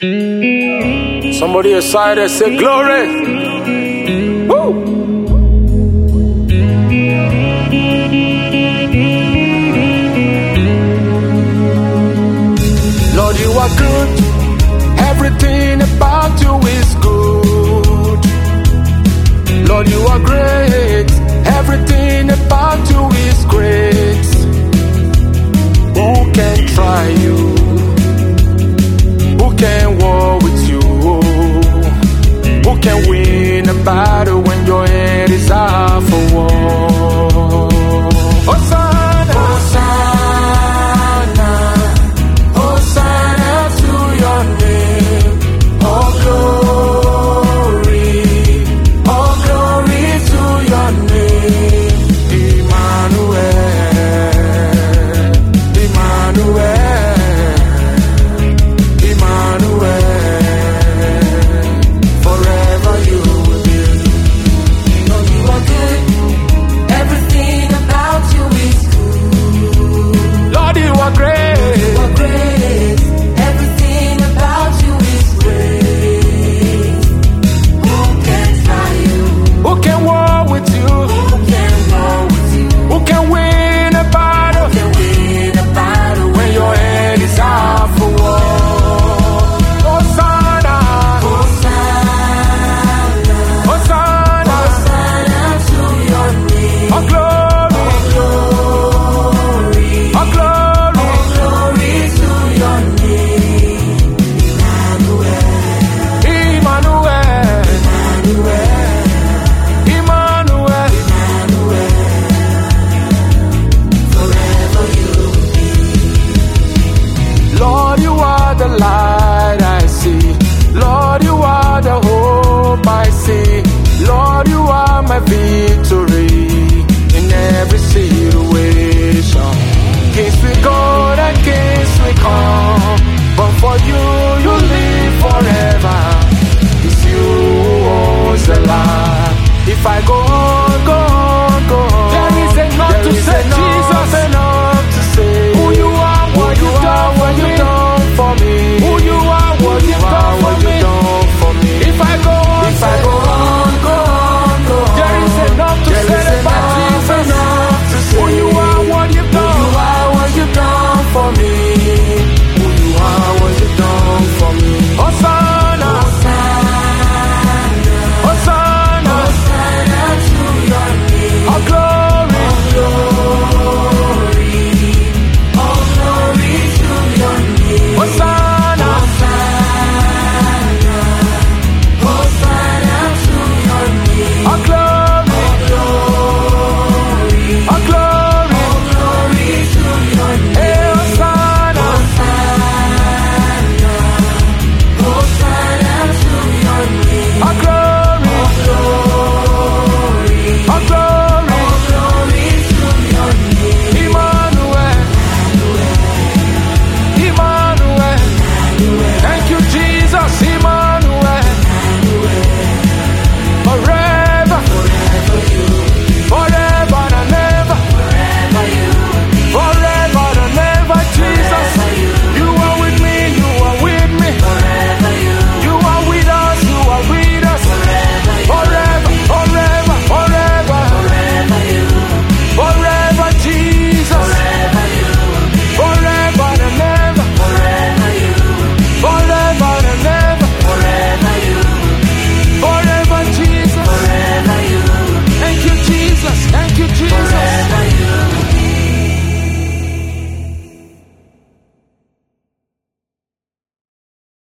Somebody excited, say glory. Woo! Lord, you are good. Everything about you is good. Lord, you are great. Everything about you is great. Who can try you? Who can war with you? Who can win a battle when your head is half a wall?